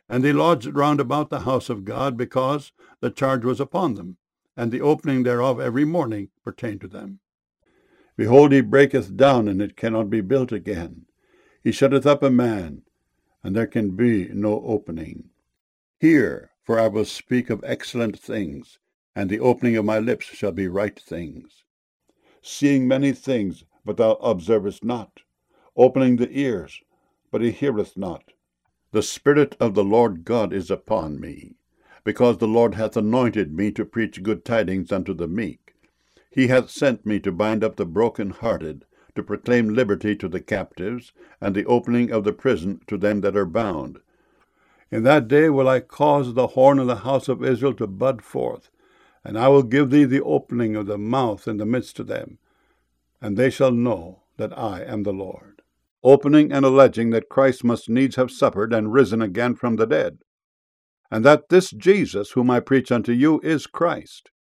And they lodged round about the house of God, because the charge was upon them, and the opening thereof every morning pertained to them. Behold, he breaketh down, and it cannot be built again. He shutteth up a man, and there can be no opening. Hear, for I will speak of excellent things, and the opening of my lips shall be right things. Seeing many things, but thou observest not. Opening the ears, but he heareth not. The Spirit of the Lord God is upon me, because the Lord hath anointed me to preach good tidings unto the meek. He hath sent me to bind up the brokenhearted, to proclaim liberty to the captives, and the opening of the prison to them that are bound. In that day will I cause the horn of the house of Israel to bud forth, and I will give thee the opening of the mouth in the midst of them, and they shall know that I am the Lord. Opening and alleging that Christ must needs have suffered and risen again from the dead, and that this Jesus whom I preach unto you is Christ.